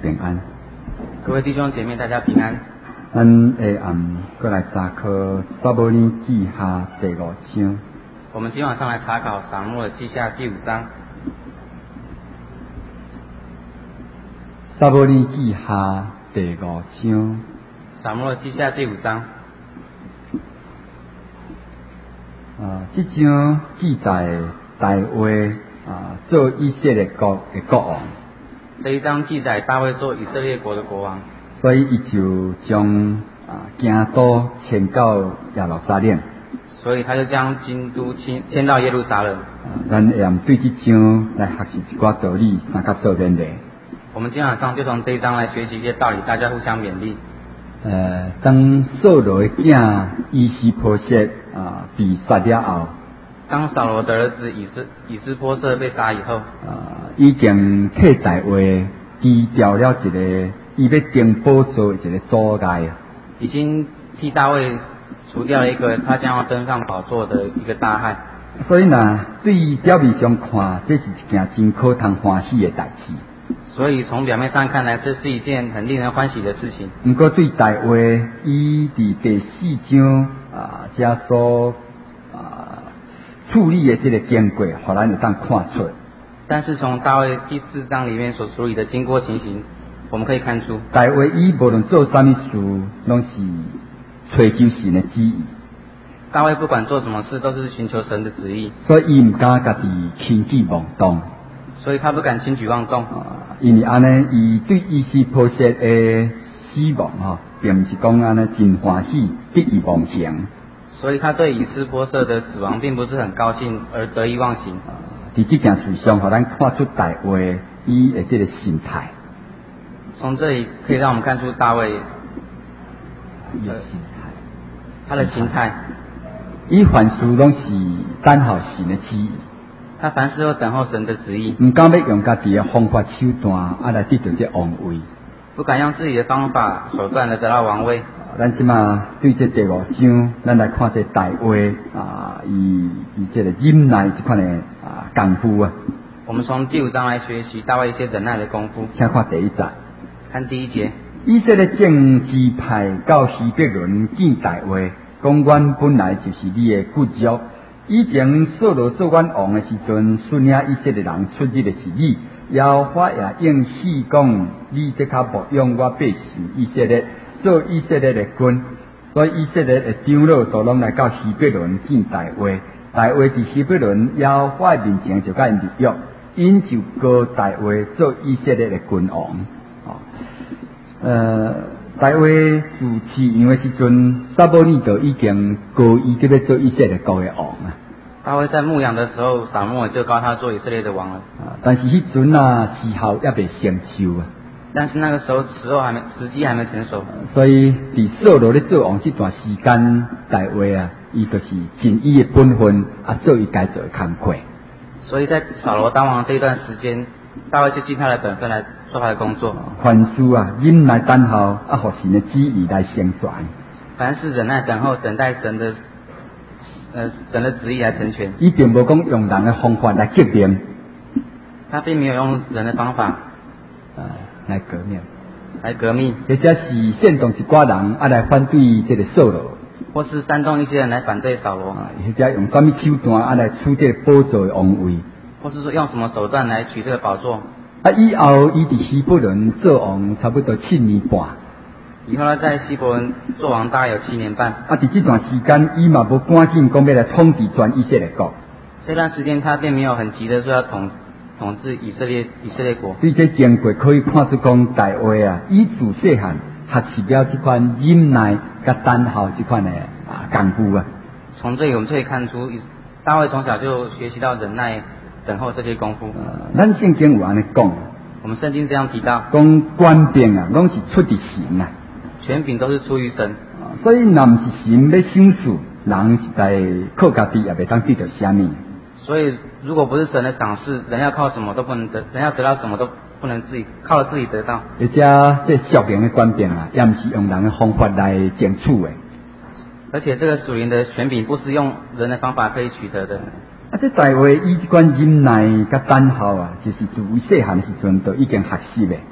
平安。 各位弟兄姐妹，大家平安。 咱下暗过来查考撒母耳记下第5章。 我们今晚上来查考撒母耳记下第5章。 撒母耳记下第5章。 撒母耳记下第5章。 这章记载大卫做以色列国的国王。 这一章记载大卫做以色列国的国王， 所以伊就将京都迁到耶路撒冷。 所以他就将京都迁到耶路撒冷。 咱下暗对这章来学习一寡道理，三甲做勉励。 我们今晚上就从这一章来学习一些道理，大家互相勉励。 当扫罗的囝伊斯波设被杀了后， 当扫罗的儿子以斯波设被杀以后， 已经替大卫除掉了一个伊要登宝座的一个阻碍， 已经替大卫除掉了一个他将要登上宝座的一个大害。 所以呢，对表面上看，这是一件真可通欢喜的代志。 所以从表面上看来，这是一件很令人欢喜的事情。 不过对大卫伊伫第4章这所处理的这个经过，互咱会当看出。 但是从大卫第4章里面所处理的经过情形，我们可以看出， 大卫伊无论做啥物事，拢是追求神的旨意。 大卫不管做什么事，都是寻求神的旨意。 所以伊唔敢家己轻举妄动。 所以他不敢轻举妄动。 因为安尼，伊对伊斯波设的死亡并不是讲安尼真欢喜，得意忘形。 所以他对以斯波设的死亡并不是很高兴而得意忘形。 伫这件事上，互咱看出大卫伊的这个心态。 从这里可以让我们看出大卫他的心态。 伊凡事拢是等候神的旨意。 他凡事都等候神的旨意， 唔敢要用家己的方法手段来得到这王位， 不敢用自己的方法手段来得到王位。 咱即马对这第5章，咱来看这大卫伊这个忍耐这款的功夫啊。 我们从第5章来学习大卫一些忍耐的功夫。 请看第1节。 看第1节。 以色列政支派到希伯伦见大卫，讲阮本来就是你的骨肉。以前扫罗做阮王的时阵，率领以色列人出入的是你，耶和华也应许讲，你即刻牧养我百姓以色列，做以色列的君。所以以色列的长老都拢来到希伯伦见大卫。大卫伫希伯伦耶和华面前就甲因立约，因就膏大卫做以色列的君王。大卫自饲羊的时阵，撒母耳就已经膏伊要做以色列国的王啊。 大卫在牧羊的时候，撒母耳就膏他做以色列的王了。 但是迄阵时候也未成熟啊。 但是那个时候时机还没成熟。 所以伫扫罗咧做王这段时间，大卫伊就是尽伊的本分做伊该做的工课。 所以在扫罗当王这一段时间，大卫就尽他的本分来做他的工作。 凡事忍耐等候互神的旨意来成全。 凡事忍耐等候，等待神的旨意来成全。 伊并无讲用人的方法来革命。 他并没有用人的方法来革命。或者是煽动一寡人来反对这个扫罗。 或是煽动一些人来反对扫罗。 或者用什么手段来取这个宝座的王位。 或是说用什么手段来取这个宝座。 以后伊伫希伯伦做王差不多7年半。 以后他在希伯伦做王大概有7年半。 伫这段时间，伊嘛无赶紧讲要来统治全以色列国。 这段时间他并没有很急的说要统治以色列国。 对这经过可以看出讲大卫伊自细汉学习了这款忍耐甲等候这款的功夫啊。 从这里我们就可以看出，大卫从小就学习到忍耐等候这些功夫。 咱圣经有安尼讲， 我们圣经这样提到， 讲官兵拢是出自神啊， 权柄都是出于神。 所以若不是神要赏赐，人实在靠家己也袂当得到什么。 所以如果不是神的赏赐，人要靠什么都不能得，人要得到什么都不能靠了自己得到。 而且这属灵的官兵也不是用人的方法来争取的。 而且这个属灵的权柄不是用人的方法可以取得的。 这大卫伊这款忍耐甲等候就是自细汉的时阵就已经学习的。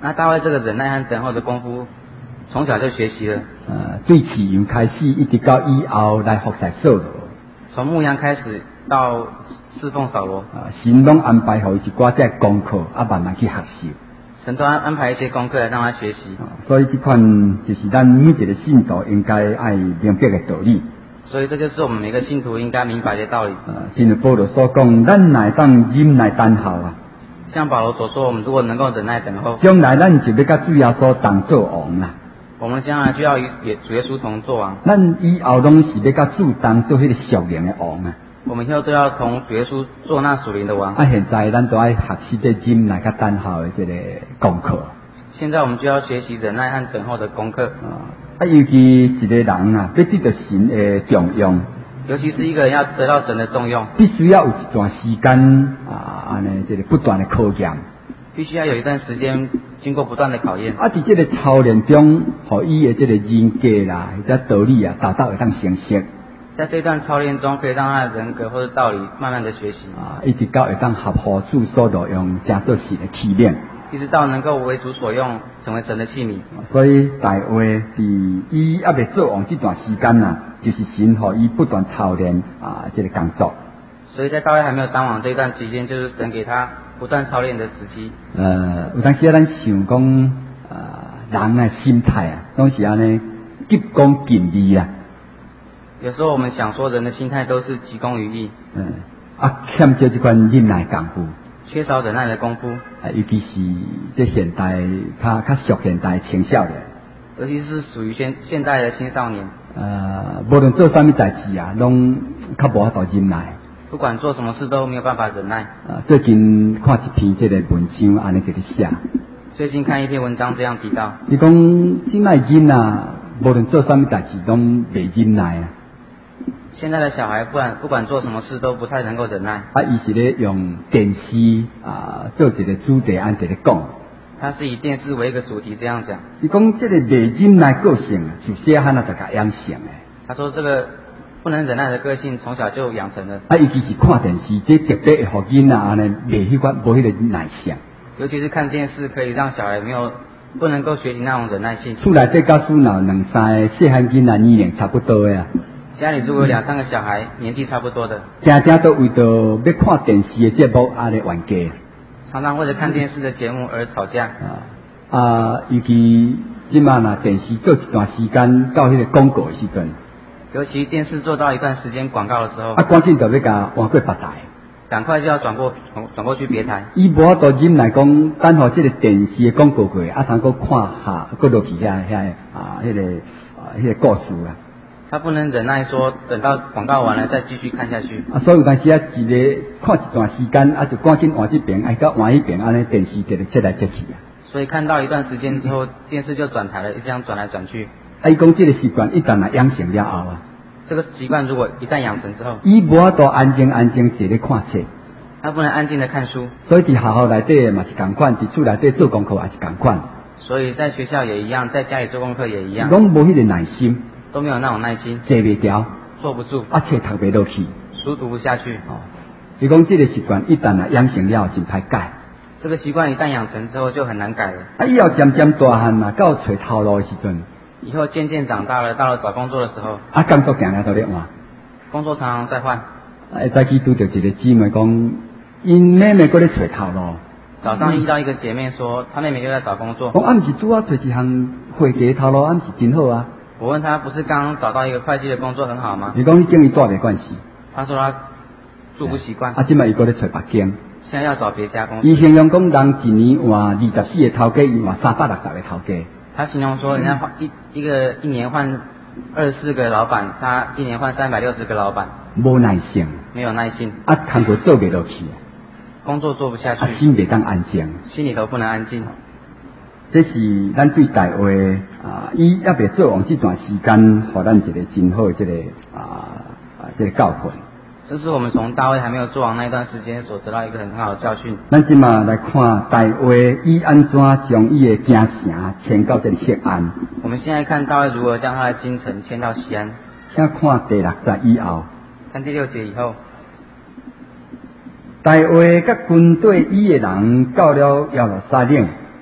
那大卫这个忍耐和等候的功夫，从小就学习了。 对饲羊开始，一直到以后来服侍扫罗。 从牧羊开始到侍奉扫罗， 神拢安排好一寡这功课，慢慢去学习。 神都安排一些功课来让他学习。 所以这款就是咱每一个信徒应该爱明白的道理。 所以这就是我们每个信徒应该明白的道理。 正如保罗所讲，咱乃当忍耐等候啊。 像保罗所说，我们如果能够忍耐等候， 将来咱就要甲主耶稣同做王啦。 我们将来就要与主耶稣同做王。 咱以后拢是要甲主同做迄个属灵的王啊。 我们以后都要同主耶稣做那属灵的王。 现在咱都爱学习这忍耐甲等候的这个功课。 现在我们就要学习忍耐和等候的功课。 尤其一个人啊，要得到神的重用， 尤其是一个人要得到神的重用， 必须要有一段时间这个不断的考验， 必须要有一段时间经过不断的考验。 在这个操练中，互伊的这个人格啦，或者道理啊，达到会当成熟。 在这段操练中，可以让他的人格或者道理慢慢的学习一直到会当合乎主所罗用，加做神的器皿。 一直到能够为主所用，成为神的器皿。 所以大卫伫伊还未做王这段时间啊，就是神互伊不断操练这个工作。 所以在大卫还没有当王这一段期间，就是神给他不断操练的时期。 有当时咱想讲人的心态啊，拢是安尼急功近利啊。 有时候我们想说人的心态都是急功于义， 欠缺这款忍耐功夫， 缺少忍耐的功夫， 尤其是这现代较属现代青少年， 尤其是属于现代的青少年。 无论做啥物代志啊，拢较无法度忍耐。 不管做什么事都没有办法忍耐。 最近看一篇这个文章，安尼就咧写。最近看一篇文章这样提到， 你讲现在人啊，无论做啥物代志拢袂忍耐啊。 现在的小孩不管做什么事都不太能够忍耐。 伊是咧用电视做一个主题，按一个讲。 他是以电视为一个主题这样讲。 伊讲这个袂忍耐个性，就小汉就甲养成诶。 他说这个不能忍耐的个性从小就养成了。 尤其是看电视，这特别会互囡仔安尼袂迄款无迄个耐性。 尤其是看电视，可以让小孩不能够学习那种忍耐性。 厝内这家属闹两三个细汉囡仔年龄差不多的啊。 家里如果有2、3个小孩，年纪差不多的， 常常都为着要看电视的节目来冤家， 常常为了看电视的节目而吵架。 尤其即马呐电视做一段时间到迄个广告的时阵， 尤其电视做到一段时间广告的时候， 赶紧就要甲换过别台， 赶快就要转过去别台。 伊无法度忍耐讲，等候这个电视的广告过，通过看下，过落去迄个故事啊。 他不能忍耐说等到广告完了再继续看下去。 所以有当时一个看一段时间就赶紧换这边，到换迄边，安尼电视就切来切去啊。 所以看到一段时间之后，电视就转台了，这样转来转去。 伊讲这个习惯一旦养成了后啊， 这个习惯如果一旦养成之后， 伊无法度安静坐咧看册， 他不能安静的看书。 所以伫学校内底嘛是同款，伫厝内底做功课也是同款。 所以在学校也一样，在家里做功课也一样。 拢无迄个耐心。 都没有那种耐心， 坐袂调， 坐不住， 册读袂落去， 书读不下去。 伊讲这个习惯一旦养成了，真歹改。 这个习惯一旦养成之后就很难改了。 以后渐渐大汉啦，到找头路的时阵， 以后渐渐长大了，到了找工作的时候， 工作常常都咧换， 工作常常在换。 早起拄着一个姊妹讲，因妹妹搁咧找头路。 早上遇到一个姐妹说，她妹妹又在找工作。 我毋是拄啊找一项会计头路，毋是真好啊。 我问他，不是刚刚找到一个会计的工作很好吗？ 你讲你跟伊住没关系。 他说他住不习惯。 现在伊搁咧找别间。 现在要找别家公司。 伊形容讲人一年换24个头家，伊换360个头家。 他形容说，人家一年换24个老板，他一年换360个老板。 无耐性。没有耐心。 工作做袂落去。 工作做不下去。 心袂当安静。 心里头不能安静。 这是咱对大卫伊还未做王这段时间，互咱一个真好的这个教训。 这是我们从大卫还没有做王那一段时间所得到一个很好的教训。 咱今嘛来看大卫伊安怎将伊的京城迁到这个锡安。 我们现在看大卫如何将他的京城迁到锡安。 请看第6节以后。 看第6节以后。 大卫甲军队伊的人到了耶路撒冷。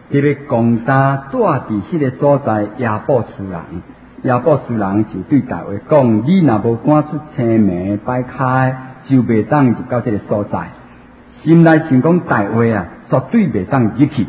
特别攻打住伫迄个所在亚布斯人，亚布斯人就对大卫讲：你若无赶出青梅摆开，就袂当入到这个所在。心内想讲大卫啊，绝对袂当入去。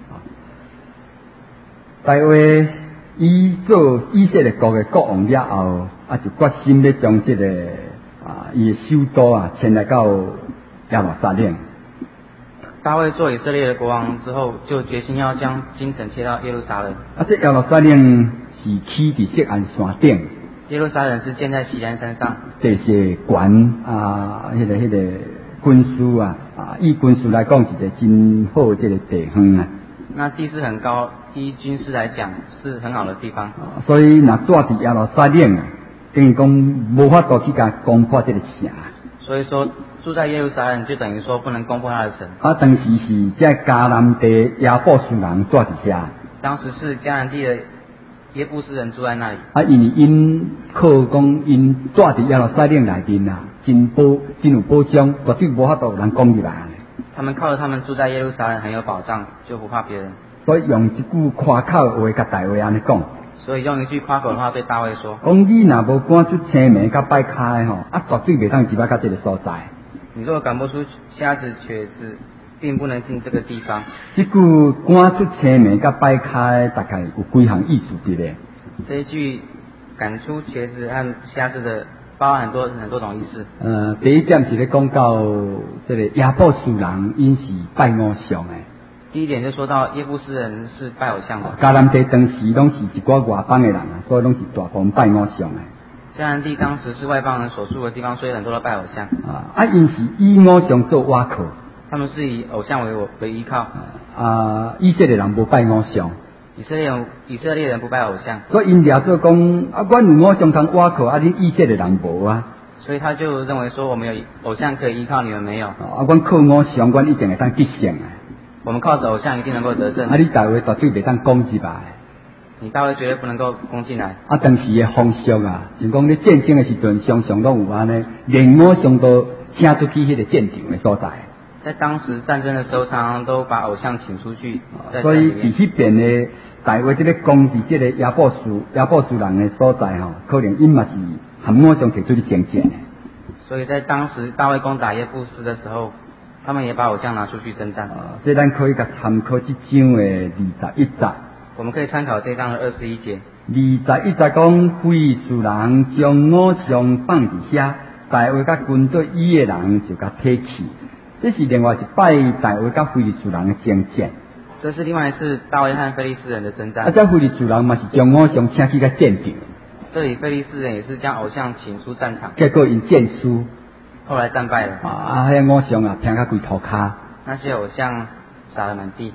大卫伊做以色列国的国王了后，就决心要将这个伊的首都迁来到耶路撒冷。 大卫做以色列的国王之后，就决心要将京城迁到耶路撒冷。 这耶路撒冷是起伫锡安山顶。 耶路撒冷是建在锡安山上。 这些官迄个军事以军事来讲是一个真好的这个地方啊。 那地势很高，依军事来讲是很好的地方。 所以若住伫耶路撒冷等于讲无法度去甲攻破这个城。所以说住在耶路撒冷就等于说不能攻破他的城。 当时是在迦南地耶布斯人住伫遐。 当时是迦南地的耶布斯人住在那里。 因为因靠讲因住伫耶路撒冷内面真有保障，绝对无法度有人攻入来。 他们靠着他们住在耶路撒冷很有保障，就不怕别人。 所以用一句夸口的话甲大卫安尼讲。 所以用一句夸口的话对大卫说： 讲你若无赶出青梅甲摆开绝对袂当入到这个所在。 你若赶不出瞎子瘸子，并不能进这个地方。 这句赶出青梅甲摆开，大概有几项意思伫咧。 这一句赶出瘸子和瞎子的，包含很多种意思。 第一点是咧讲到这个耶布斯人因是拜偶像的。 第一点就说到耶布斯人是拜偶像的。 迦南地当时拢是一寡外邦的人所以拢是大部分拜偶像的。 迦南地当时是外邦人所住的地方，所以很多都拜偶像。 因是以偶像做倚靠。 他们是以偶像为依靠。 以色列人无拜偶像。 以色列人不拜偶像。 所以因掠做讲阮有偶像通倚靠，你以色列人无啊。 所以他就认为说我们有偶像可以依靠，你们没有。 阮靠偶像，阮一定会当得胜啊。 我们靠着偶像一定能够得胜。 你大卫绝对袂当攻击吧？ 你大卫绝对不能够攻进来。 当时的风俗就讲咧战争的时阵，常常拢有安尼，连偶像都请出去迄个战场的所在。 在当时战争的时候，常常都把偶像请出去。 所以伫迄边的大卫咧攻击这个耶布斯人的所在可能因嘛是含偶像摕出去征战的。 所以在当时大卫攻打耶布斯的时候，他们也把偶像拿出去征战。 这咱可以甲参考这章的21节。 我们可以参考这章的21节。 21节讲，非利士人将偶像放伫遐，大卫甲军队伊的人就甲提起。这是另外一摆大卫甲非利士人的征战。 这是另外一次大卫和非利士人的征战。 这非利士人嘛是将偶像请去甲战场。 这里非利士人也是将偶像请出战场。 结果因战输。 后来战败了。 迄偶像拼甲规涂骹。 那些偶像撒了满地。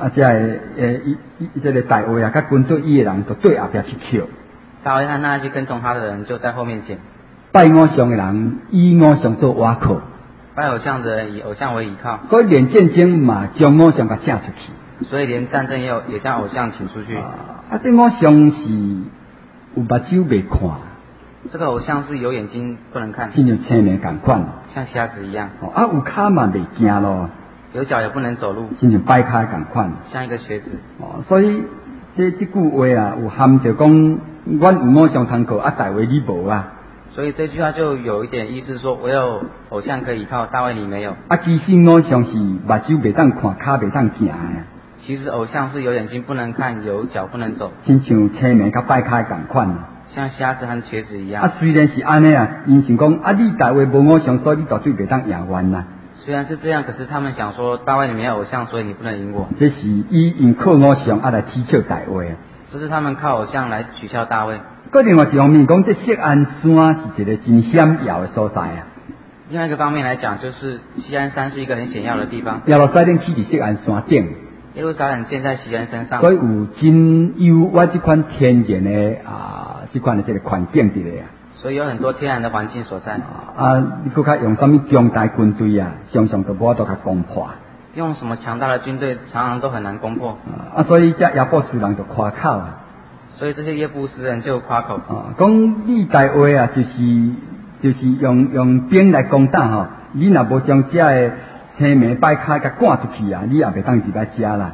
这个大卫甲军队伊的人就对后壁去捡。 大卫和那些跟从他的人就在后面捡。 拜偶像的人以偶像做倚靠。 拜偶像的人以偶像为依靠。 所以连战争嘛将偶像甲请出去。 所以连战争也将偶像请出去。 这偶像是有目睭袂看。 这个偶像是有眼睛不能看。 像青梅同款。 像瞎子一样。 有脚嘛袂行咯。 有脚也不能走路。 像摆脚同款。 像一个瘸子。 所以这句话有含着讲，阮有偶像通靠，大卫你无啊。 所以这句话就有一点意思说，我有偶像可以依靠，大卫你没有。 其实偶像是目睭袂当看，脚袂当行的。 其实偶像是有眼睛不能看，有脚不能走。 亲像青梅甲摆脚同款。 像瞎子和瘸子一样。 虽然是安尼因想讲你大卫无偶像，所以你绝对袂当赢阮啦。 虽然是这样，可是他们想说，大卫你没有偶像，所以你不能赢我。 这是因靠偶像来取笑大卫。 这是他们靠偶像来取笑大卫。 另外一方面讲，这锡安山是一个真险要的所在啊。 另外一个方面来讲，就是锡安山是一个很险要的地方。 耶路撒冷起伫锡安山顶。 耶路撒冷建在锡安山上。 所以有真有这款天然的这款的这个环境伫咧啊。 所以有很多天然的环境所在。 你搁较用什么强大军队常常都无法度甲攻破。 用什么强大的军队，常常都很难攻破。 所以这耶布斯人就夸口啊。 所以这些耶布斯人就夸口。 讲你大卫就是用兵来攻打你若无将这个青梅摆开甲赶出去你也袂当入来遮啦。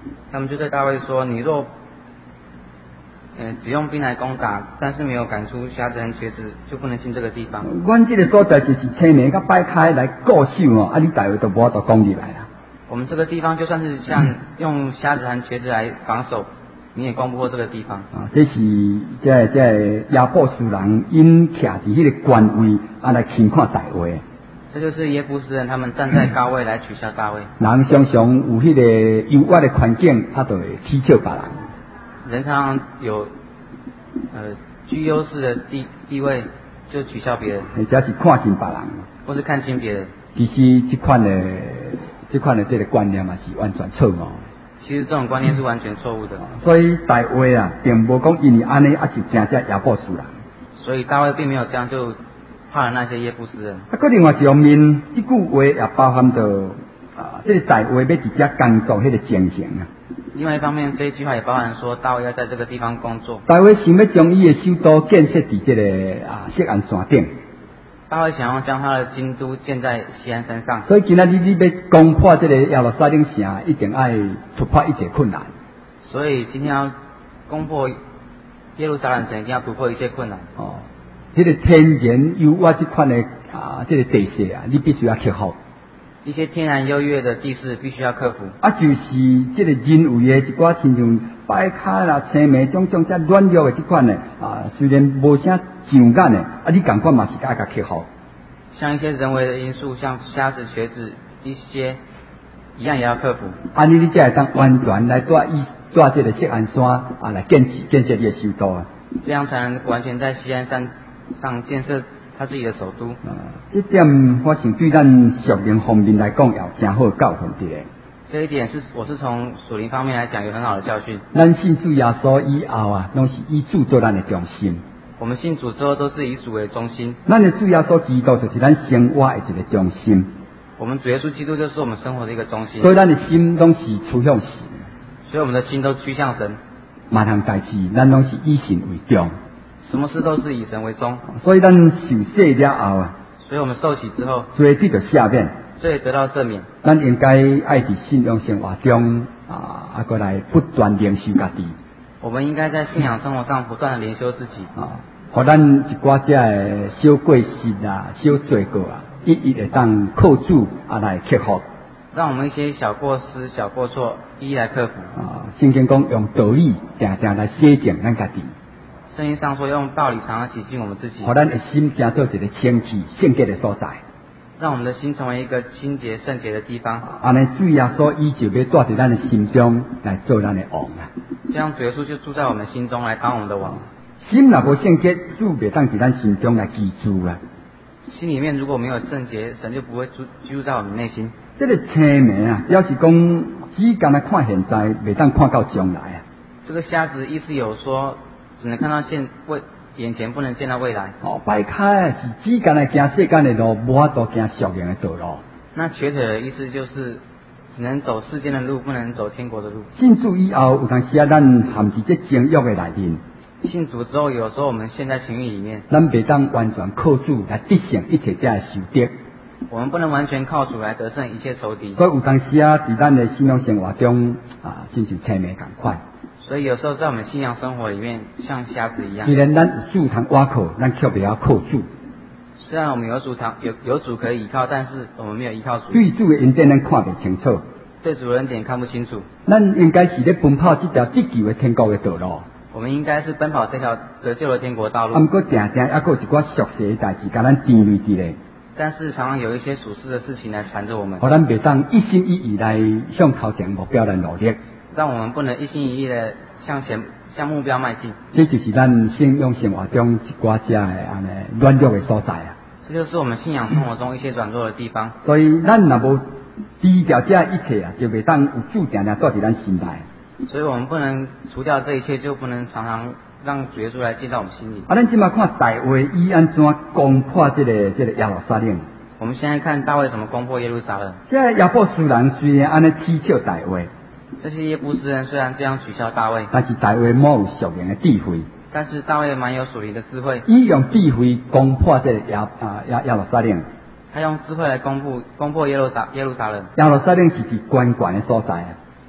他们就对大卫说：“你若只用兵来攻打，但是没有赶出瞎子和瘸子，就不能进这个地方。” 阮这个所在就是青梅甲摆开来固守哦，啊，你大卫都无法度攻入来啦。 我们这个地方就算是像用瞎子和瘸子来防守，你也攻不过这个地方。 啊，这是这亚伯斯人因徛伫迄个官位啊来轻看大卫。 这就是耶布斯人他们站在高位来取笑大卫。 人常常有迄个优越的环境，他就会取笑别人。 人常常有居优势的地位，就取笑别人， 或者是看轻别人， 或是看轻别人。 其实这款的这个观念嘛是完全错误。 其实这种观念是完全错误的。 所以大卫啊，并无讲因为安尼啊就真正亚伯斯人。 所以大卫并没有这样就怕了那些耶布斯人。 啊，个另外一方面，这句话也包含着这个大卫要直接工作迄个情形啊。 另外一方面，这一句话也包含说大卫要在这个地方工作。 大卫想要将伊的首都建设伫这个锡安山顶。 大卫想要将他的京都建在锡安山上。 所以今仔日你要攻破这个耶路撒冷城，一定要突破一切困难。 所以今天要攻破耶路撒冷城，一定要突破一切困难。 哦，这个天然优越这款的这个地势啊，你必须要克服。 一些天然优越的地势必须要克服。 啊，就是这个人为的一寡亲像摆卡啦、青梅种种遮软弱的这款的虽然无啥上眼的，啊，你感觉嘛是爱甲克服。 像一些人为的因素，像瞎子、瘸子一些一样也要克服。 安尼你才会当完全来抓这个锡安山来建设你的首都啊。 这样才能完全在锡安山上建设他自己的首都。 这点我想对咱属灵方面来讲，有真好的教训伫咧。 这一点我是从属灵方面来讲有很好的教训。 咱信主耶稣以后啊，拢是以主做咱的中心。 我们信主之后都是以主为中心。 咱的主耶稣基督就是咱生活的一个中心。 我们主耶稣基督就是我们生活的一个中心。 所以咱的心拢是趋向神。 所以我们的心都趋向神。 万项代志，咱拢是以神为重。 什么事都是以神为中。 所以咱受洗了后啊， 所以我们受洗之后， 所以得到赦免， 所以得到赦免。 咱应该爱伫信仰生活中过来不断灵修家己。 我们应该在信仰生活上不断的灵修自己。 互咱一寡遮的小过失小罪过一一会当靠主来克服。 让我们一些小过失、小过错一一来克服。 圣经讲用道理定定来洗净咱家己。 圣经上说用道理常常洗净我们自己。 互咱的心成做一个清气圣洁的所在。 让我们的心成为一个清洁圣洁的地方。 安尼主耶稣伊就要住在咱的心中来做咱的王啊。 这样主耶稣就住在我们心中来当我们的王。 心若无圣洁，主袂当伫咱心中来居住啊。 心里面如果没有圣洁，神就不会居住在我们内心。 这个青梅啊，表示讲只敢来看现在，袂当看到将来啊。 这个瞎子意思有说，只能看到眼前，不能见到未来。 摆开是只敢来行世间的路，无法度行属灵的道路。 那瘸腿的意思就是只能走世间的路，不能走天国的路。 信主以后，有当时咱陷伫这情欲的内面。 信主之后，有时候我们陷在情欲里面。 咱袂当完全靠主来得胜一切这的仇敌。 我们不能完全靠主来得胜一切仇敌。 所以有当时伫咱的信仰生活中亲像青梅同款。 所以有时候在我们信仰生活里面，像瞎子一样。 虽然咱有主通倚靠，咱却袂晓靠主。 虽然我们有主可以依靠，但是我们没有依靠主。 对主的恩典咱看袂清楚。 对主的恩典看不清楚。 咱应该是咧奔跑这条得救的天国的道路。 我们应该是奔跑这条得救的天国道路。 不过定定还有一寡俗世的代志，甲咱缠累伫咧。 但是常常有一些属世的事情来缠着我们， 互咱袂当一心一意来向头前目标来努力， 让我们不能一心一意的向目标迈进。 这就是咱信仰生活中一寡遮的安尼软弱的所在啊。 这就是我们信仰生活中一些软弱的地方。 所以咱若无低调这一切就袂当有主定定住伫咱心内。 所以我们不能除掉这一切，就不能常常让主耶稣来进到我们心里。 咱即马看大卫伊安怎攻破这个耶路撒冷。 我们现在看大卫怎么攻破耶路撒冷。 这亚伯斯人虽然安尼取笑大卫， 这些耶布斯人虽然这样取笑大卫， 但是大卫冇有属灵的智慧。 但是大卫蛮有属灵的智慧。 伊用智慧攻破这个耶路撒冷。 他用智慧来攻破耶路撒冷。 耶路撒冷是伫关键的所在啊。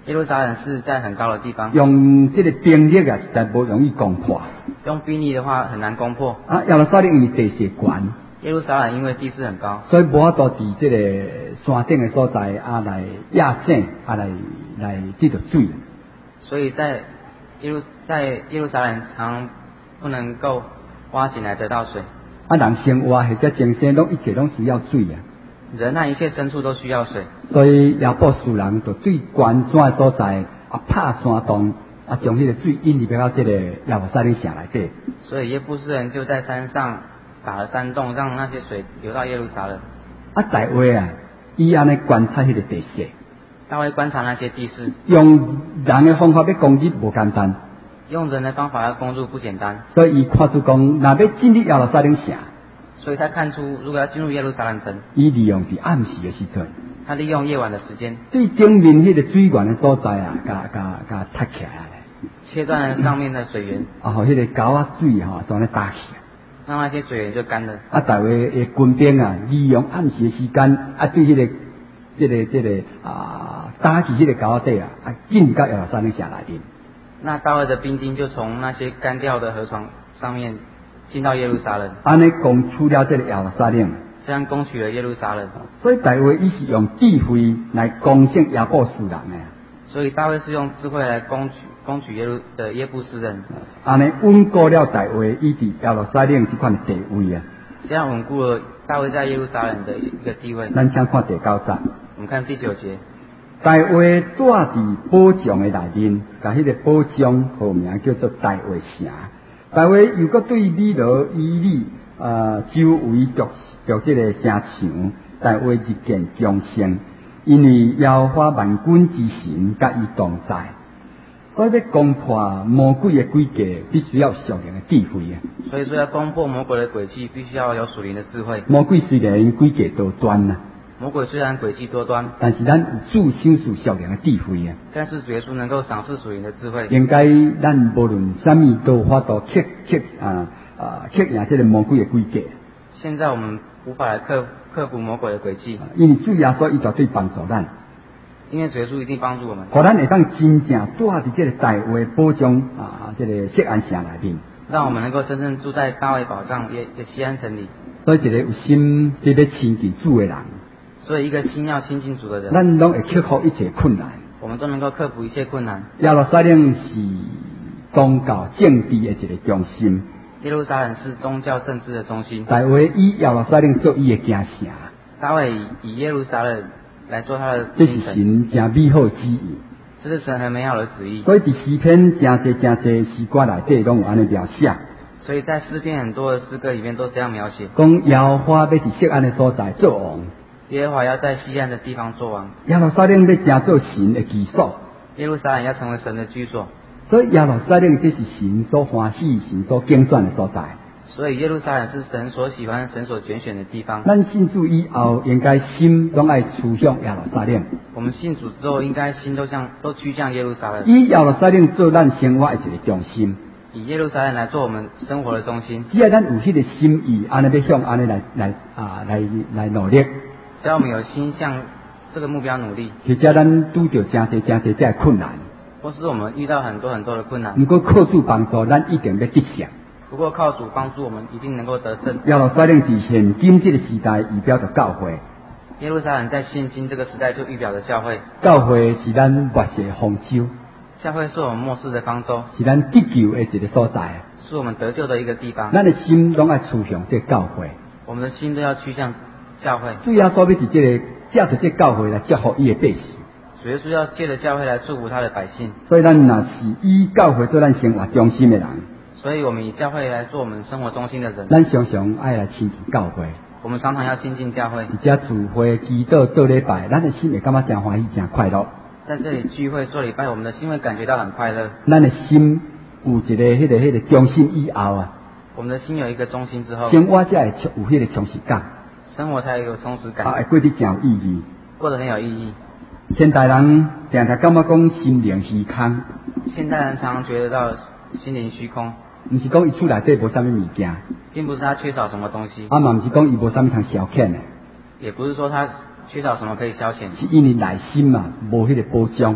耶路撒冷是在很高的地方， 用这个兵力啊，实在不容易攻破。 用兵力的话很难攻破。 啊，耶路撒冷因为地势悬， 耶路撒冷因为地势很高， 所以无法度伫这个山顶的所在啊来压井啊来得到水。 所以在耶路撒冷常不能够挖井来得到水。 啊，人生活或者精神拢一切拢需要水啊。 人和一切牲畜都需要水， 所以亚伯士人就最悬山的所在啊，拍山洞啊，将迄个水引入到这个耶路撒冷城内底。 所以耶布斯人就在山上打了山洞，让那些水流到耶路撒冷。 啊，大卫啊，伊安尼观察迄个地势， 大卫观察那些地势， 用人的方法要攻击无简单， 用人的方法要攻入不简单。 所以伊看出讲，若要进入耶路撒冷城， 所以他看出，如果要进入耶路撒冷城， 伊利用伫暗时的时阵， 他利用夜晚的时间， 对顶面迄个水源的所在啊，甲踢起来， 切断了上面的水源， 啊，互迄个沟啊水吼，将咧打起来。 让那些水源就干了。 啊，大卫的军兵啊，利用暗时的时间啊，对迄、这个打起迄个沟底啊，进到耶路撒冷城内面。 那大卫的兵丁就从那些干掉的河床上面进到耶路撒冷， 安尼攻取了这个耶路撒冷， 这样攻取了耶路撒冷。 所以大卫伊是用智慧来攻胜亚伯士人的。 所以大卫是用智慧来攻取耶布斯人， 安尼稳固了大卫伊伫耶路撒冷这款的地位啊。 这样稳固了大卫在耶路撒冷的一个地位。 咱请看第9章， 我们看第9节， 大卫住伫保障的内面，甲迄个保障号名叫做大卫城。大卫又搁对米罗以利周围筑这个城墙，大卫日渐强盛，因为耶和华万军之神甲伊同在。所以要攻破魔鬼的诡计，必须要有属灵的智慧啊！ 所以说要攻破魔鬼的诡计，必须要有属灵的智慧。 魔鬼虽然诡计多端啊， 魔鬼虽然诡计多端， 但是咱有主享受属灵的智慧啊！ 但是主耶稣能够赏赐属灵的智慧。 应该咱无论什么都有法度克赢这个魔鬼的诡计。 现在我们无法来克服魔鬼的诡计， 因为主耶稣伊绝对帮助咱。 因为主耶稣一定帮助我们， 互咱会当真正住伫这个大卫保障这个锡安城内面， 让我们能够真正住在大卫保障耶西安城里。 所以一个有心要亲近主的人， 所以一个心要亲近主的人， 咱拢会克服一切困难。 我们都能够克服一切困难。 耶路撒冷是宗教政治的一个中心， 耶路撒冷是宗教政治的中心。 大卫以耶路撒冷做伊的京城， 大卫以耶路撒冷来做他的这是神真美好的旨意。 这是神很美好的旨意。 所以伫诗篇真侪诗歌内底拢有安尼描写。 所以在诗篇很多的诗歌里面都这样描写， 讲耶和华要伫锡安的所在做王， 耶和华要在西安的地方做王， 耶路撒冷要成做神的居所。 耶路撒冷要成为神的居所。 所以耶路撒冷这是神所欢喜、神所拣选的所在。 所以耶路撒冷是神所喜欢、神所拣选的地方。 咱信主以后，应该心拢爱趋向耶路撒冷。 我们信主之后，应该心都趋向耶路撒冷， 以耶路撒冷做咱生活的一个中心， 以耶路撒冷来做我们生活的中心。 只要咱有迄个心意，安尼要向安尼来努力。 只要我们有心向这个目标努力， 或者咱拄着真侪这困难， 或是我们遇到很多的困难， 不过靠主帮助，咱一定要得胜。 不过靠主帮助我们，一定能够得胜。 耶路撒冷伫现今这个时代预表着教会， 耶路撒冷在现今这个时代就预表着教会。 教会是咱末世的方舟， 教会是我们末世的方舟， 是咱得救的一个所在， 是我们得救的一个地方。 咱的心拢爱趋向这教会， 我们的心都要趋向教会。 主要所要伫借着这教会来祝福伊的百姓。 主耶稣要借着教会来祝福他的百姓。 所以咱若是以教会做咱生活中心的人， 所以我们以教会来做我们生活中心的人， 咱常常爱来亲近教会， 我们常常要亲近教会， 而且聚会、祈祷、做礼拜，咱的心会感觉真欢喜、真快乐。 在这里聚会做礼拜，我们的心会感觉到很快乐。 咱的心有一个迄个中心以后啊， 我们的心有一个中心之后， 生活才会有迄个充实感， 生活才有充实感， 会过得真有意义， 过得很有意义。 现代人常常感觉讲心灵虚空， 现代人常常觉得到心灵虚空， 毋是讲伊厝内底无啥物物件， 并不是他缺少什么东西， 嘛毋是讲伊无啥物通消遣的， 也不是说他缺少什么可以消遣， 是因为内心嘛无迄个保障，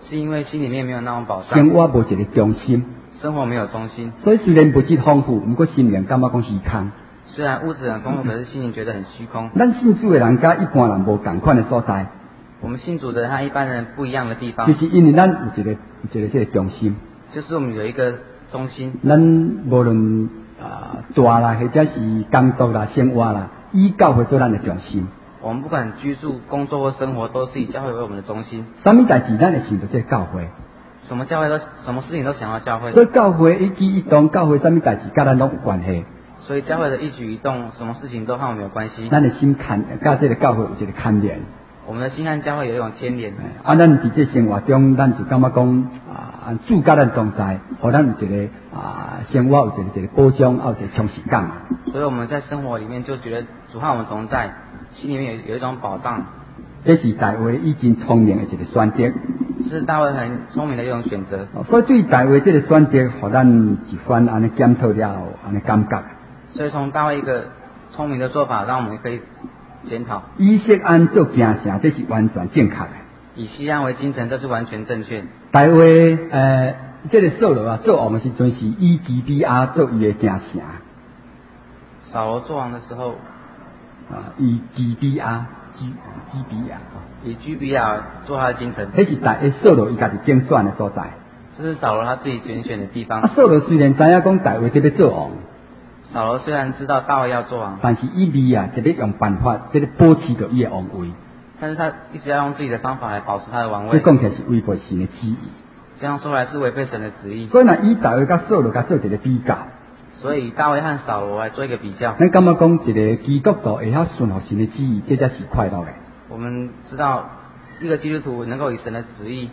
是因为心里面没有那种保障， 生活无一个中心。 生活没有中心。 所以虽然物质丰富，不过心灵感觉讲虚空。 虽然物质很丰富，可是心灵觉得很虚空。 咱信主的人甲一般人无同款的所在。 我们信主的和一般人不一样的地方， 就是因为咱有一个这个中心。 就是我们有一个中心。 咱无论大啦，或者是工作啦、生活啦，以教会做咱的中心。 我们不管居住、工作或生活，都是以教会为我们的中心。 什么代志咱会想到这教会？ 什么事情都想到教会。 所以教会一举一动，教会什么代志，甲咱拢有关系。 所以教会的一举一动，什么事情都和我们有关系。 咱的心甲这个教会有一个牵连。 我们的心和教会有一种牵连。 咱伫这生活中，咱就感觉讲主甲咱同在，互咱有一个生活有一个保障，有一个充实感。 所以我们在生活里面就觉得主和我们同在，心里面有一种保障。 这是大卫已经聪明的一个选择， 是大卫很聪明的一种选择。 所以对大卫这个选择，互咱一番安尼检讨了后，安尼感觉。 所以从大卫一个聪明的做法，让我们可以检讨。 以色安做京城，这是完全正确的。 以西安为京城，这是完全正确。 大卫这个扫罗做王的时阵是以基比亚做伊的京城。 扫罗做王的时候， 以基比亚。 以居比亚做他的京城， 这是扫罗伊家己竞选的所在。 这是扫罗他自己拣选的地方。 扫罗虽然知影讲大卫要做王， 扫罗虽然知道大卫要做王， 但是伊就要用办法，保持着伊的王位。 但是他一直要用自己的方法来保持他的王位。 这讲起来是违背神的旨意。 这样说来是违背神的旨意。 所以以大卫甲扫罗甲做一个比较。 所以大卫和扫罗来做一个比较。 咱感觉讲一个基督徒会晓顺服神的旨意，这才是快乐的。 我们知道，一个基督徒能够以神的旨意，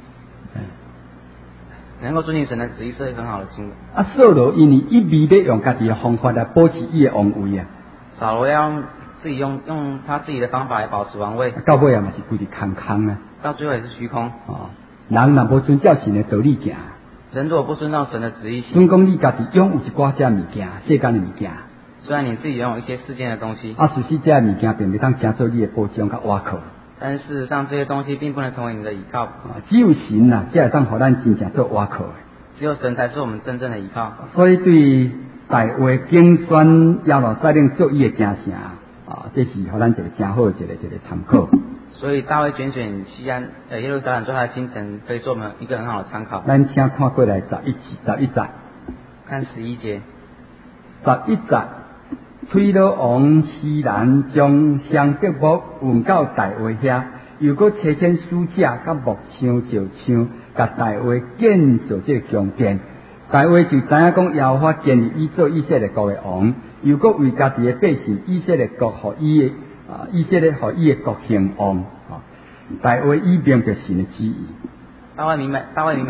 能够遵循神的旨意，是很好的行为。 扫罗因为一味要用家己的方法来保持伊的王位啊。 扫罗要用他自己的方法来保持王位。 到尾也嘛是规日空啊。 到最后也是虚空。 人若无遵照神的道理行， 人如果不遵照神的旨意行， 总讲你家己拥有一寡这物件，世间的物件。 虽然你自己拥有一些世间的东西， 事实这物件并未当成做你的保障甲倚靠。 但是事实上这些东西并不能成为你的依靠。 只有神呐，才会当互咱真正做倚靠的。 只有神才是我们真正的依靠。 所以对大卫竞选耶路撒冷做伊的京城这是互咱一个真好的一个参考。 所以大卫拣选西安耶路撒冷做他的京城，可以做我们一个很好的参考。 咱请看过来11节， 看11节。 11节，推罗王西兰将香柏木运到大卫遐，又搁差遣使者甲木枪、石枪，甲大卫建造这个宫殿。大卫就知影讲耶和华建立伊做以色列国的王，又搁为家己的百姓以色列国，互伊的以色列互伊的国兴旺。大卫以明着神的旨意。 大卫明白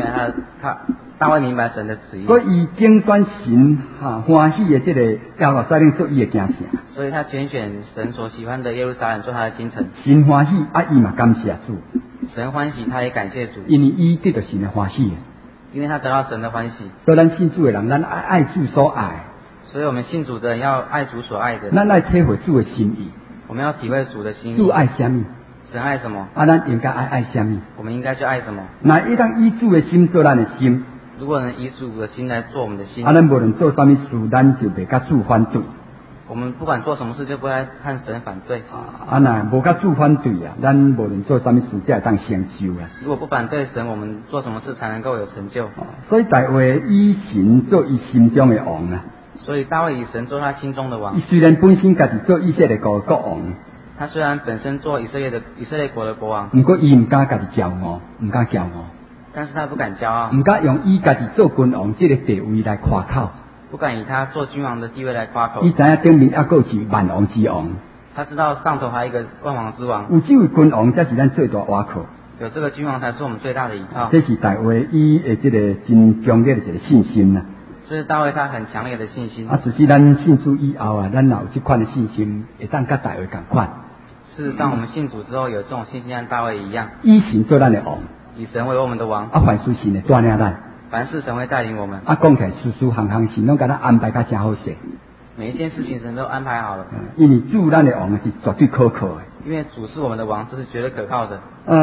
神的旨意。 所以伊竞选神欢喜的这个耶路撒冷做伊的京城。 所以他拣选神所喜欢的耶路撒冷做他的京城。 神欢喜伊嘛感谢主。 神欢喜，他也感谢主。 因为伊得到神的欢喜。 因为他得到神的欢喜。 所以咱信主的人，咱爱主所爱。 所以我们信主的人要爱主所爱的。 咱爱体会主的心意。 我们要体会主的心意。 主爱什么？ 神爱什么？ 咱应该爱什么？ 我们应该去爱什么？ 那一旦以主的心做咱的心， 如果能以主的心来做我们的心， 咱无论做什么事，咱就袂甲主反对。 我们不管做什么事，就不会和神反对。 那无甲主反对啊，咱无论做什么事，才会当成就啊。 如果不反对神，我们做什么事才能够有成就？ 所以大卫以神做伊心中的王啊。 所以大卫以神做他心中的王。 伊虽然本身家己做以色列国的国王。 他虽然本身做以色列国的国王， 不过伊唔敢家己骄傲，唔敢骄傲。 但是他不敢骄傲， 唔敢用伊家己做君王这个地位来夸口， 不敢以他做君王的地位来夸口。 伊知影顶面还佫是万王之王， 他知道上头还有一个万王之王。 有这位君王才是咱最大倚靠， 有这个君王才是我们最大的依靠。 这是大卫伊的这个真强烈的一个信心呐。 这是大卫他很强烈的信心。 只是咱信主以后咱有这款的信心，会当甲大卫同款。 事实上，我们信主之后有这种信心，像大卫一样， 以神做咱的王， 以神为我们的王。 凡事神会带领咱， 凡事神会带领我们。 讲起来，事事行行神拢甲咱安排甲真好势。 每一件事情神都安排好了。 因为主咱的王是绝对可靠的。 因为主是我们的王，这是绝对可靠的。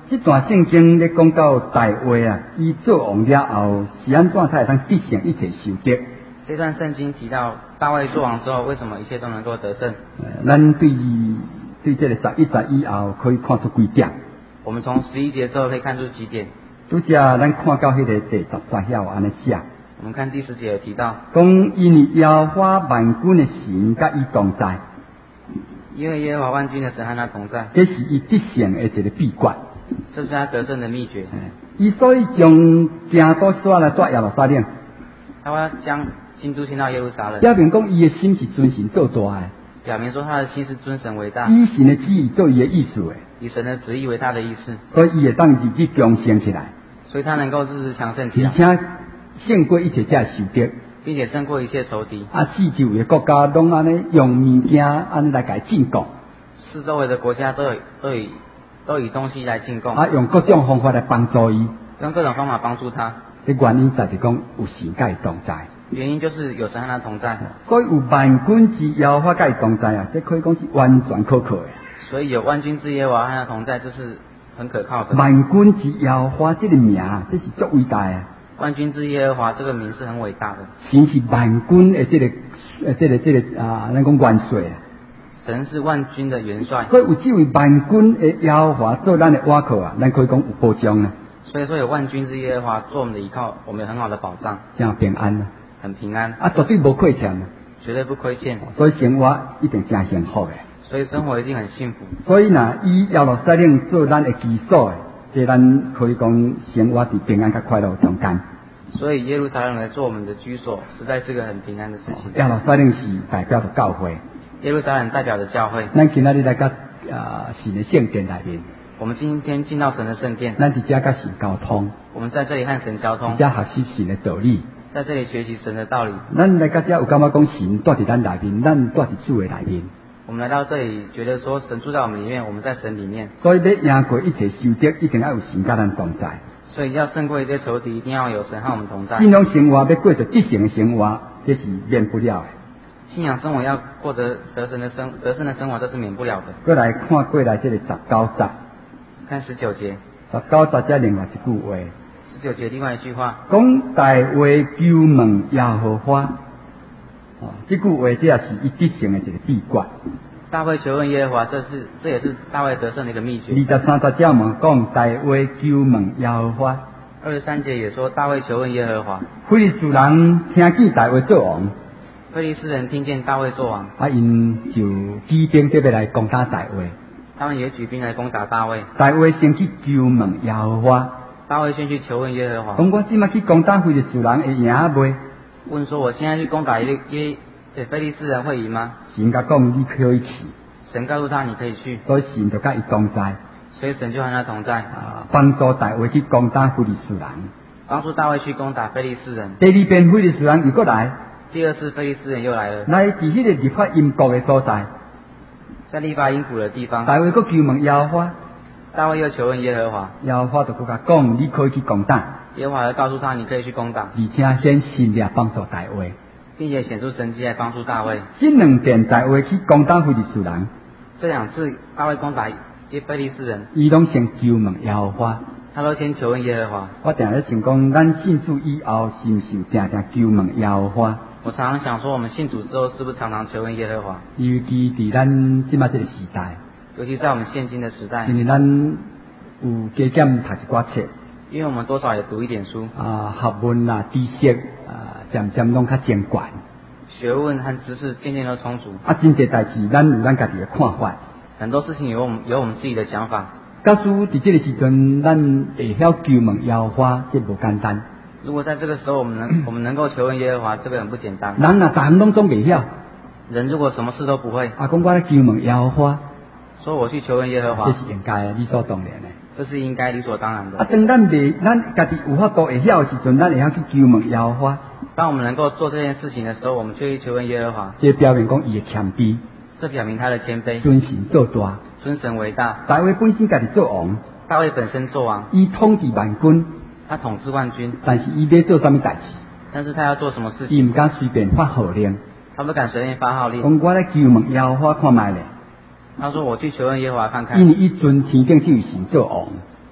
这段圣经咧讲到大卫啊，伊做王了后是安怎才会当得胜一切受得？ 这段圣经提到大卫做王之后，为什么一切都能够得胜？ 咱对这个11节以后可以看出几点？ 我们从11节之后可以看出几点。 拄则咱看到迄个第10节遐安尼写， 我们看第10节有提到， 讲因为耶和华万军的神甲伊同在， 因为耶和华万军的神和他同在， 这是伊得胜的一个秘诀。 这是他得胜的秘诀。 伊所以将京都刷来带耶路撒冷， 他要将京都迁到耶路撒冷， 表明讲伊的心是尊神做大的， 表明说他的心是尊神为大， 以神的旨意做伊的意思的， 以神的旨意为他的意思， 所以伊会当日日强盛起来， 所以他能够日日强盛起来， 而且胜过一切这受得。 并且胜过一切仇敌。 四周围的国家拢安尼用物件安尼来甲伊进贡， 四周围的国家都以东西来进贡， 用各种方法来帮助伊， 用各种方法帮助他。 这原因在是讲有神甲伊同在， 原因就是有神和他同在， 所以有万军之耶和华甲伊同在啊，这可以讲是完全可靠的。 所以有万军之耶和华和他同在，这是很可靠的。 万军之耶和华这个名，这是足伟大的。 万军之耶和华这个名是很伟大的， 神是万军的这个咱讲元帅啊。 神是万军的元帅， 所以有这位万军的耶和华做咱的倚靠啊，咱可以讲有保障啊。 所以说有万军之耶和华做我们的依靠，我们有很好的保障， 真平安啊， 很平安， 绝对无亏欠啊， 绝对不亏欠， 所以生活一定真幸福的。 所以生活一定很幸福。 所以呢，以耶路撒冷做咱的基础的，这咱可以讲生活伫平安甲快乐中间。 所以耶路撒冷来做我们的居所，实在是个很平安的事情。 耶路撒冷是代表着教会， 耶路撒冷代表着教会。 咱今仔日来甲神的圣殿内面， 我们今天进到神的圣殿， 咱伫遮甲神交通， 我们在这里和神交通， 遮学习神的道理， 在这里学习神的道理。 咱来甲遮有感觉讲神住伫咱内面，咱住伫主的内面。 我们来到这里，觉得说神住在我们里面，我们在神里面。 所以要赢过一切受得，一定要有神甲咱同在。 所以要胜过一些仇敌，一定要有神和我们同在。 信仰生活要过着得胜的生活，这是免不了的。 信仰生活要过得得胜的生活，这是免不了的。 过来看过来这个19节， 看19节 19节这另外一句话 ，19节另外一句话， 讲大卫求问耶和华，这句话这也是伊得胜的一个秘诀。 大卫求问耶和华，这也是大卫得胜的一个秘诀。 23节这么讲大卫求问耶和华 ，23节也说大卫求问耶和华。 非利士人听见大卫做王， 非利士人听见大卫做王， 因就举兵准备来攻打大卫。 他们也举兵来攻打大卫。 大卫先去求问耶和华， 大卫先去求问耶和华， 讲我即马去攻打非利士人会赢袂？ 问说我现在去攻打非利士人会赢吗？ 神甲讲你可以去， 神告诉他你可以去， 所以神就甲伊同在， 所以神就和他同在， 帮助大卫去攻打非利士人， 帮助大卫去攻打非利士人。 第二遍非利士人又过来， 第二次非利士人又来了， 来伫迄个律法阴谷的所在， 在利巴因谷的地方， 大卫佫求问耶和华， 大卫又求问耶和华， 耶和华就佫甲讲你可以去攻打， 耶和华就告诉他你可以去攻打， 而且显神力帮助大卫， 并且显出神迹来帮助大卫。 这两遍大卫去攻打非利士人， 这两次大卫攻打非利士人， 伊拢先求问耶和华， 他都先求问耶和华。 我定咧想讲，咱信主以后是毋是有定定求问耶和华？ 我常常想说，我们信主之后是不是常常求问耶和华？ 尤其伫咱即马这个时代， 尤其在我们现今的时代， 因为咱有加减读一寡册， 因为我们多少也读一点书， 学问啦、知识渐渐拢较精管， 学问和知识渐渐都充足。 真侪代志，咱有咱家己的看法， 很多事情有我们自己的想法。 假使伫这个时阵，咱会晓求问耶和华，这无简单。 如果在这个时候我们能够求问耶和华，这个很不简单。 人逐项拢总袂晓， 人如果什么事都不会， 讲我咧求问耶和华， 说我去求问耶和华， 这是应该的，理所当然的。 这是应该理所当然的。 当咱家己有法度会晓的时阵，咱会晓去求问耶和华。 当我们能够做这件事情的时候，我们却去求问耶和华， 这表明讲伊的谦卑， 这表明他的谦卑， 尊神做大， 尊神为大。 大卫本身家己做王， 大卫本身做王， 伊统治万军， 他统治万军， 但是伊要做什么代志？ 但是他要做什么事情？ 伊唔敢随便发号令， 他不敢随便发号令。 讲我咧求问耶和华看卖咧。 他说我去求问耶和华看看， 因为伊尊天顶这位神做王，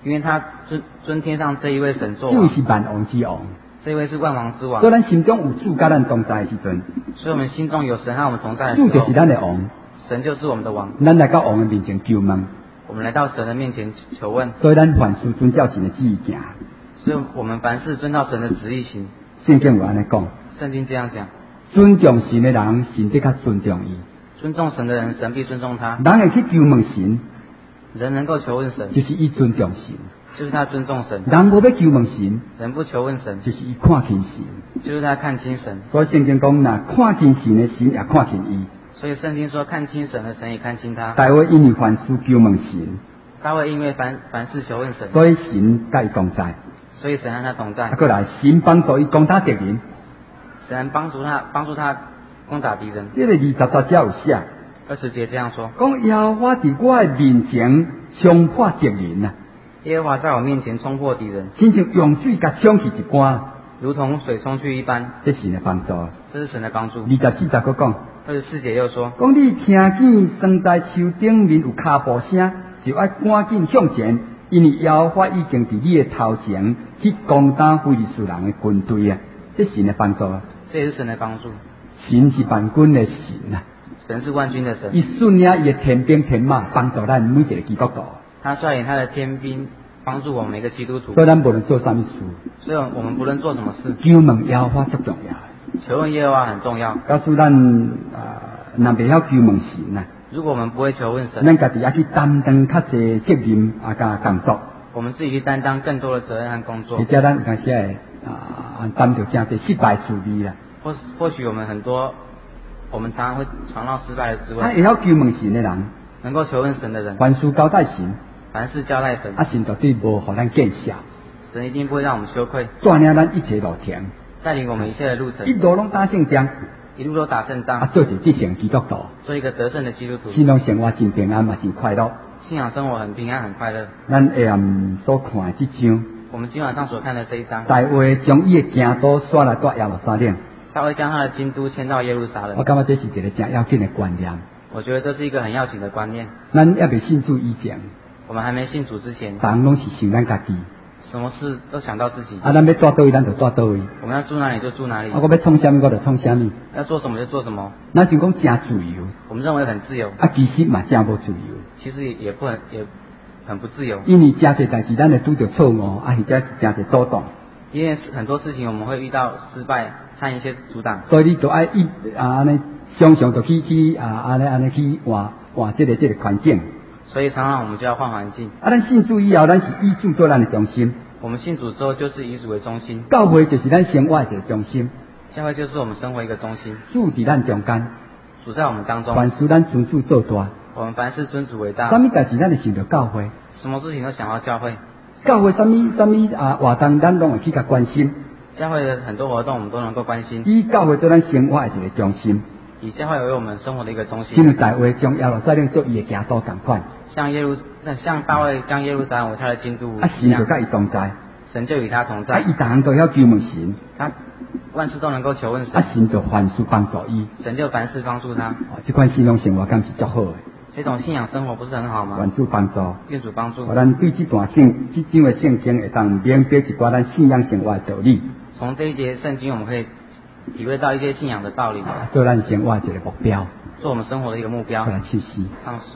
因为他尊天上这一位神做王， 这位是万王之王。 这位是万王之王。 所以咱心中有主甲咱同在的时阵， 所以我们心中有神和我们同在的时候， 主就是咱的王， 神就是我们的王。 咱来到王的面前求问， 我们来到神的面前求问， 所以咱凡事遵照神的旨意行。 所以我们凡事遵照神的旨意行。 圣经有安尼讲， 圣经这样讲， 尊重神的人，神必较尊重伊。 尊重神的人，神必尊重他。 人会去求问神， 人能够求问神， 就是伊尊重神。 就是他尊重神。 人无要求问神， 人不求问神， 就是伊看轻神。 就是他看清神。 所以圣经讲，若看轻神的神也看轻伊。 所以圣经说，看清神的神也看清他。 大卫因为凡事求问神， 大卫因为凡事求问神， 所以神甲伊同在。 所以神和他同在。 过来，神帮助伊攻打敌人。 神帮助他攻打敌人。 这个23节有写 20节这样说： 讲耶和华伫我的面前冲破敌人啊， 耶和华在我面前冲破敌人， 亲像用水甲冲去一竿， 如同水冲去一般。 这是神的帮助。 这是神的帮助。 24节佫讲 24节又说： 讲你听见霜在树顶面有脚步声，就要赶紧向前，因为耶和华已经伫你的头前去攻打非利士人的军队啊！这是神的帮助啊！ 这也是神的帮助。 神是万军的神啊！ 神是万军的神。 伊率领伊的天兵天马，帮助咱每一个基督徒。 他率领他的天兵，帮助我们每个基督徒。 所以咱无论做什么事， 所以我们不论做什么事， 求问耶和华最重要的。 求问耶和华很重要。 告诉咱若袂晓求问神啊， 如果我们不会求问神， 咱家己也去担当较侪责任甲工作。 我们自己去担当更多的责任和工作。 或者咱有当时会担着真侪失败滋味啦。 或许我们我们常常会尝到失败的滋味。 会晓求问神的人， 能够求问神的人， 凡事交代神， 凡事交代神， 神绝对无互咱见笑， 神一定不会让我们羞愧， 带领咱一切路程， 带领我们一切的路程， 一路拢打胜仗， 一路都打胜仗， 做一得胜基督徒， 做一个得胜的基督徒， 信仰生活真平安嘛，真快乐。 信仰生活很平安很快乐。 咱下暗所看的这章， 我们今晚上所看的这一章， 大卫将伊的京都刷来到耶路撒冷， 他会将他的京都迁到耶路撒冷。 我感觉这是一个真要紧的观念。 我觉得这是一个很要紧的观念。 咱还未信主以前， 我们还没信主之前， 人拢是想咱家己， 什么事都想到自己。 咱要住倒位，咱就住倒位。 我们要住哪里就住哪里。 我要创啥物，我就创啥物。 要做什么就做什么。 咱就讲真自由。 我们认为很自由。 其实嘛真无自由。 其实也很不自由。 因为真侪代志，咱会拄着错误，或者是真侪阻挡。 因为很多事情我们会遇到失败和一些阻挡。 所以你就爱安尼，常常就去安尼去换这个环境。 所以常常我们就要换环境。 咱信主以后，咱是以主做咱的中心。 我们信主之后就是以主为中心。 教会就是咱生活的一个中心。 教会就是我们生活一个中心。 主伫咱中间， 主在我们当中。 凡事咱尊主做大。 我们凡事尊主为大。 什么代志咱就想到教会。 什么事情都想到教会。 教会什么活动，咱拢会去甲关心。 教会的很多活动我们都能够关心。 以教会做咱生活的一个中心。 以教会为我们生活的一个中心。 因为大卫将耶路撒冷做伊的京都同款。 像大卫将耶路撒冷为他的京都。 神就甲伊同在。 神就与他同在。 伊逐项都要求问神。 他万事都能够求问神。 神就凡事帮助伊。 神就凡事帮助他。 这款信仰生活敢是足好的。 这种信仰生活不是很好吗？ 愿主帮助。 愿主帮助。 咱对这章的圣经会当明白一寡咱信仰生活的道理。 从这一节圣经，我们可以体会到一些信仰的道理。 做咱生活的一个目标。 做我们生活的一个目标。 来去诗。 唱诗。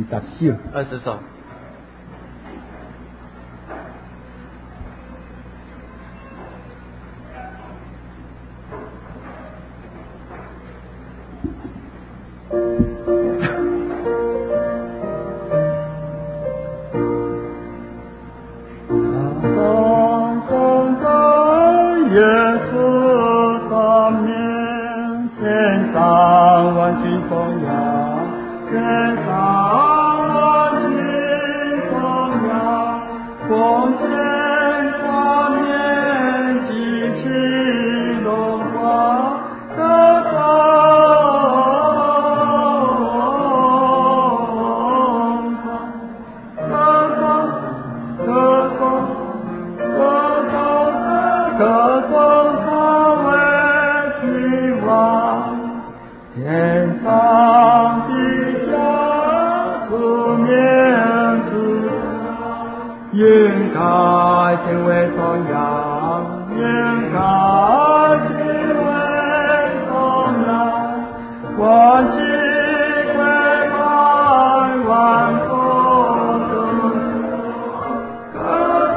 20首。 该成为颂扬，应该成为颂扬，万事归开万众中歌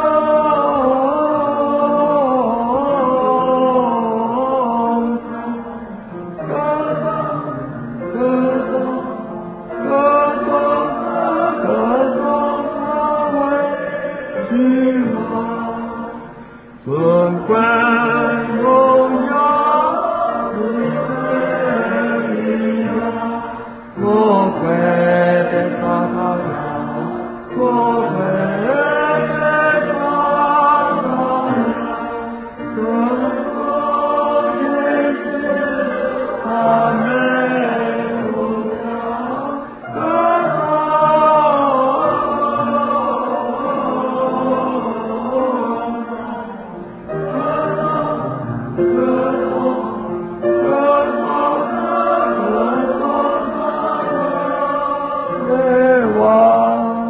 尊贵荣耀，是你的魔鬼的撒旦呀，魔鬼的撒旦呀，尊贵的是他们无常歌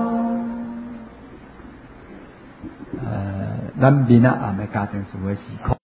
咱闽南暗的家庭聚会时刻，